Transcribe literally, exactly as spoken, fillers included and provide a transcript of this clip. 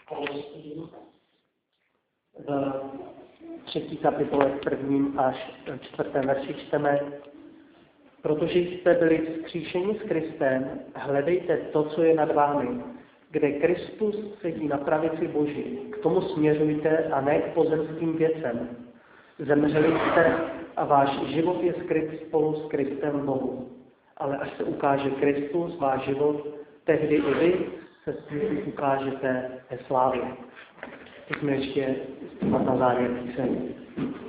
Koloským v třetí kapitole v prvním až čtvrtém verši čteme: Protože jste byli vzkříšeni s Kristem, hledejte to, co je nad vámi, kde Kristus sedí na pravici Boží. K tomu směřujte a ne k pozemským věcem. Zemřeli jste a váš život je skryt spolu s Kristem v Bohu. Ale až se ukáže Kristus, váš život, tehdy i vy se s ním ukážete ve slávě. Teď jsme ještě na závěr píseň.